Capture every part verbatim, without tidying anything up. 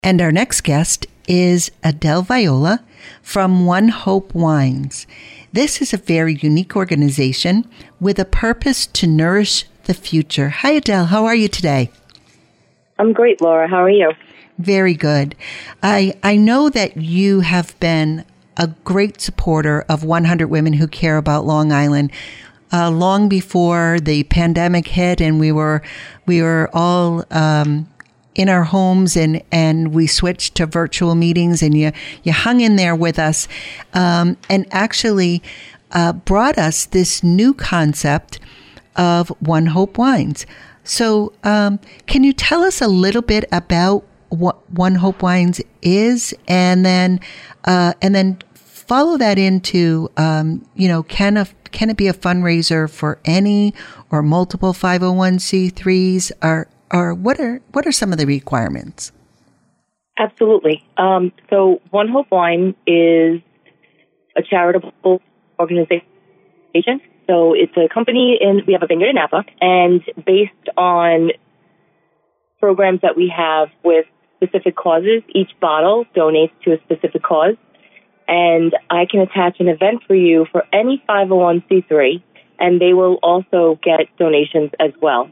And our next guest is Adele Viola from One Hope Wines. This is a very unique organization with a purpose to nourish the future. Hi, Adele. How are you today? I'm great, Laura. How are you? Very good. I I know that you have been a great supporter of one hundred Women Who Care About Long Island. Uh, long before the pandemic hit, and we were we were all um, in our homes, and, and we switched to virtual meetings, and you you hung in there with us, um, and actually uh, brought us this new concept of One Hope Wines. So, um, can you tell us a little bit about what One Hope Wines is, and then uh, and then follow that into um, you know can a Can it be a fundraiser for any or multiple five oh one c threes? Or, or what are what are some of the requirements? Absolutely. Um, so One Hope Wine is a charitable organization. So it's a company, and we have a vineyard in Napa, and based on programs that we have with specific causes, each bottle donates to a specific cause. And I can attach an event for you for any five oh one c three, and they will also get donations as well.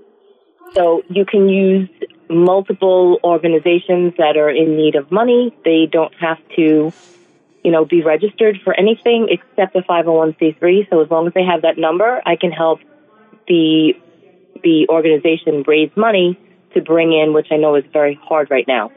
So you can use multiple organizations that are in need of money. They don't have to, you know, be registered for anything except a five oh one c three. So as long as they have that number, I can help the the organization raise money to bring in, which I know is very hard right now.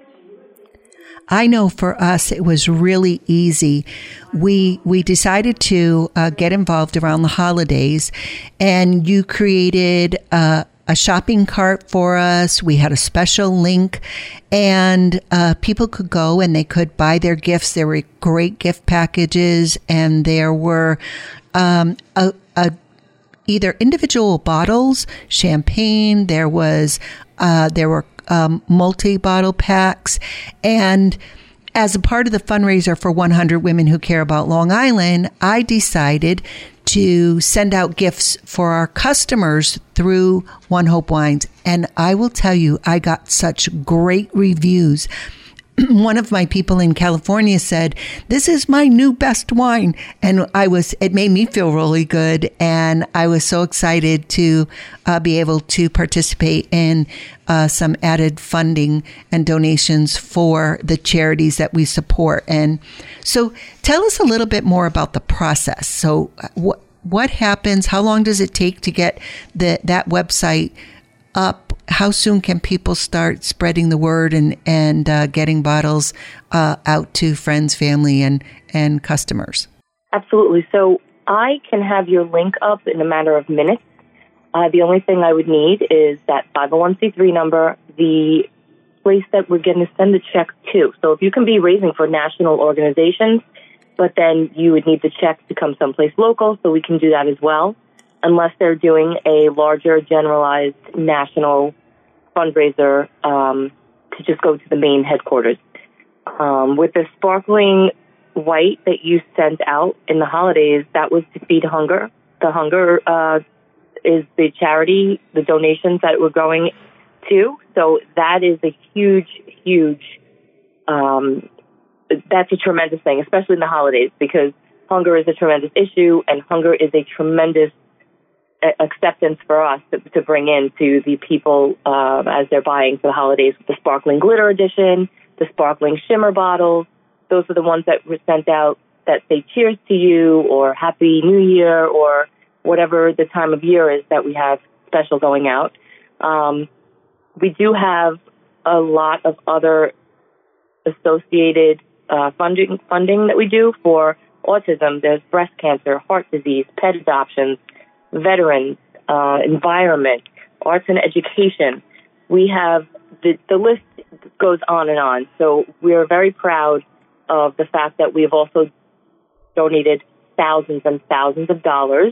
I know for us, it was really easy. We we decided to uh, get involved around the holidays, and you created uh, a shopping cart for us. We had a special link, and uh, people could go and they could buy their gifts. There were great gift packages, and there were um, a, a either individual bottles, champagne. There was uh, there were Um, multi-bottle packs. And as a part of the fundraiser for one hundred Women Who Care About Long Island, I decided to send out gifts for our customers through One Hope Wines. And I will tell you, I got such great reviews. One of my people in California said, "This is my new best wine." And I was, it made me feel really good. And I was so excited to uh, be able to participate in uh, some added funding and donations for the charities that we support. And so tell us a little bit more about the process. So what, what happens? How long does it take to get the, that website up? How soon can people start spreading the word and, and uh, getting bottles uh, out to friends, family, and, and customers? Absolutely. So I can have your link up in a matter of minutes. Uh, the only thing I would need is that five oh one c three number, the place that we're going to send the check to. So if you can be raising for national organizations, but then you would need the check to come someplace local, so we can do that as well, unless they're doing a larger generalized national fundraiser um, to just go to the main headquarters. Um, with the sparkling white that you sent out in the holidays, that was to feed hunger. The hunger uh, is the charity, the donations that we're going to. So that is a huge, huge, um, that's a tremendous thing, especially in the holidays, because hunger is a tremendous issue, and hunger is a tremendous acceptance for us to, to bring in to the people uh, as they're buying for the holidays. The sparkling glitter edition, the sparkling shimmer bottles, those are the ones that were sent out that say cheers to you or happy new year or whatever the time of year is that we have special going out. Um, we do have a lot of other associated uh, funding funding that we do for autism. There's breast cancer, heart disease, pet adoptions, veterans, uh, environment, arts and education. We have, the, the list goes on and on. So we are very proud of the fact that we have also donated thousands and thousands of dollars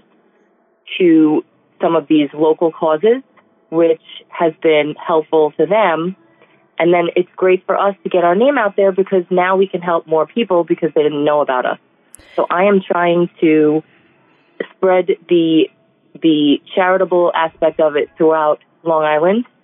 to some of these local causes, which has been helpful to them. And then it's great for us to get our name out there because now we can help more people because they didn't know about us. So I am trying to spread the the charitable aspect of it throughout Long Island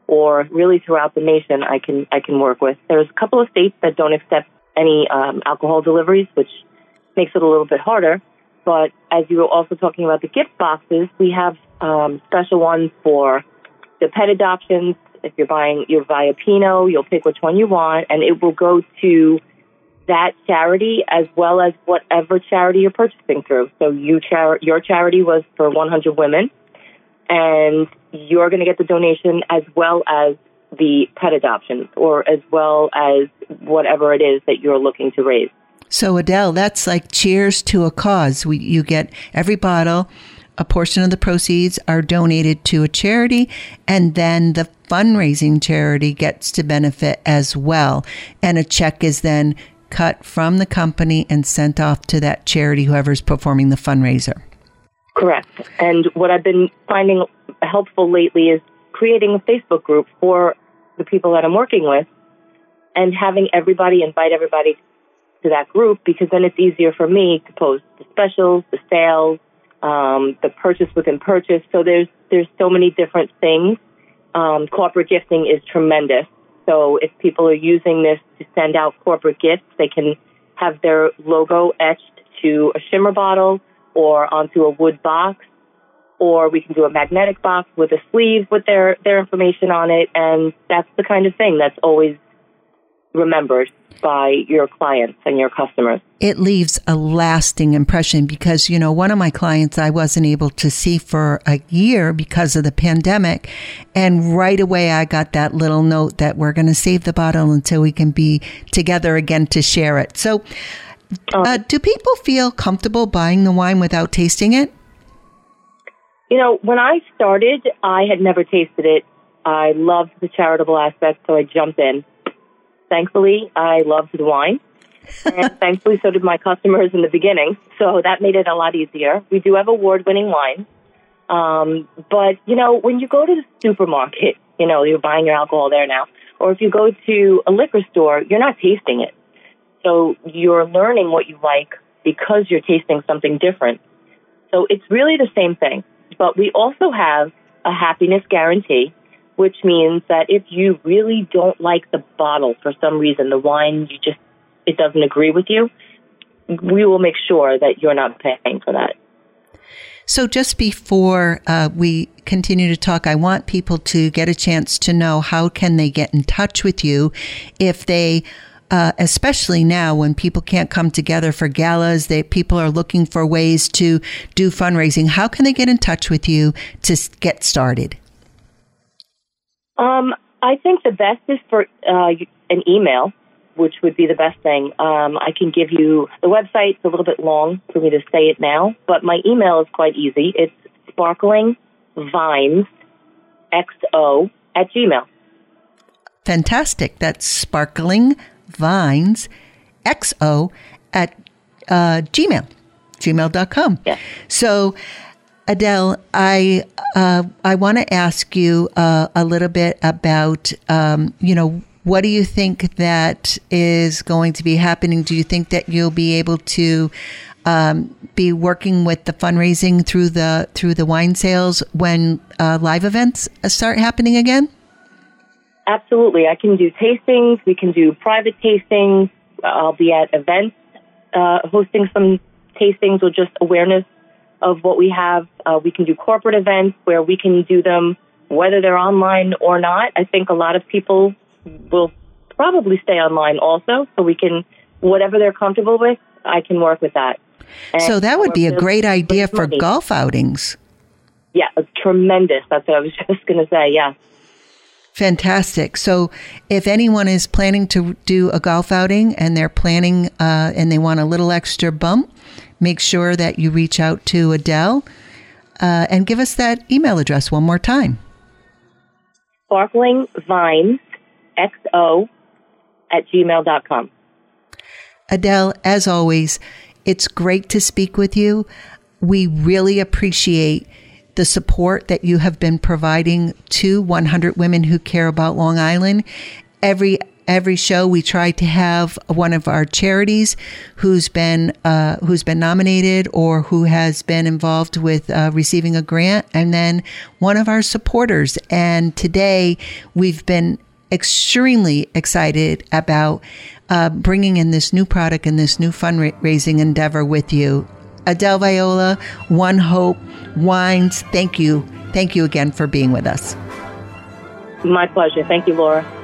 or really throughout the nation, I can I can work with. There's a couple of states that don't accept any um, alcohol deliveries, which makes it a little bit harder. But as you were also talking about the gift boxes, we have um, special ones for the pet adoptions. If you're buying, you buy a Pinot, you'll pick which one you want, and it will go to that charity as well as whatever charity you're purchasing through. So you char- your charity was for one hundred women, and you're going to get the donation as well as the pet adoptions, or as well as whatever it is that you're looking to raise. So Adele, that's like cheers to a cause. We, you get every bottle, a portion of the proceeds are donated to a charity, and then the fundraising charity gets to benefit as well. And a check is then cut from the company and sent off to that charity, whoever's performing the fundraiser. Correct. And what I've been finding helpful lately is creating a Facebook group for the people that I'm working with and having everybody invite everybody to that group, because then it's easier for me to post the specials, the sales, um, the purchase within purchase. So there's there's so many different things. Um, corporate gifting is tremendous. So if people are using this to send out corporate gifts, they can have their logo etched to a shimmer bottle or onto a wood box, or we can do a magnetic box with a sleeve with their, their information on it. And that's the kind of thing that's always remembered by your clients and your customers. It leaves a lasting impression because, you know, one of my clients I wasn't able to see for a year because of the pandemic. And right away I got that little note that we're going to save the bottle until we can be together again to share it. So uh, do people feel comfortable buying the wine without tasting it? You know, when I started, I had never tasted it. I loved the charitable aspect, so I jumped in. Thankfully, I loved the wine, and thankfully, so did my customers in the beginning, so that made it a lot easier. We do have award-winning wine, um, but, you know, when you go to the supermarket, you know, you're buying your alcohol there now, or if you go to a liquor store, you're not tasting it. So you're learning what you like because you're tasting something different. So it's really the same thing, but we also have a happiness guarantee, which means that if you really don't like the bottle for some reason, the wine, you just, it doesn't agree with you, we will make sure that you're not paying for that. So just before uh, we continue to talk, I want people to get a chance to know how can they get in touch with you if they, uh, especially now when people can't come together for galas, they people are looking for ways to do fundraising. How can they get in touch with you to get started? Um, I think the best is for uh, an email, which would be the best thing. Um, I can give you the website. It's a little bit long for me to say it now, but my email is quite easy. It's sparklingvines, X O, at Gmail. Fantastic. That's sparklingvines, X O, at uh, Gmail, gmail dot com. Yeah. So, Adele, I uh, I want to ask you uh, a little bit about, um, you know, what do you think that is going to be happening? Do you think that you'll be able to um, be working with the fundraising through the through the wine sales when uh, live events start happening again? Absolutely. I can do tastings. We can do private tastings. I'll be at events uh, hosting some tastings or just awareness of what we have. Uh, we can do corporate events where we can do them whether they're online or not. I think a lot of people will probably stay online also, so we can, whatever they're comfortable with, I can work with that. And so that would be a great idea for money. Golf outings. Yeah, it's tremendous. That's what I was just going to say, yeah. Fantastic. So if anyone is planning to do a golf outing and they're planning uh, and they want a little extra bump, make sure that you reach out to Adele uh, and give us that email address one more time. Sparklingvines, X O, at gmail dot com. Adele, as always, it's great to speak with you. We really appreciate the support that you have been providing to one hundred Women Who Care About Long Island. Every every show we try to have one of our charities who's been uh, who's been nominated or who has been involved with uh, receiving a grant, and then one of our supporters. And today we've been extremely excited about uh, bringing in this new product and this new fundraising endeavor with you. Adele Viola, One Hope Wines, thank you. Thank you again for being with us. My pleasure. Thank you, Laura.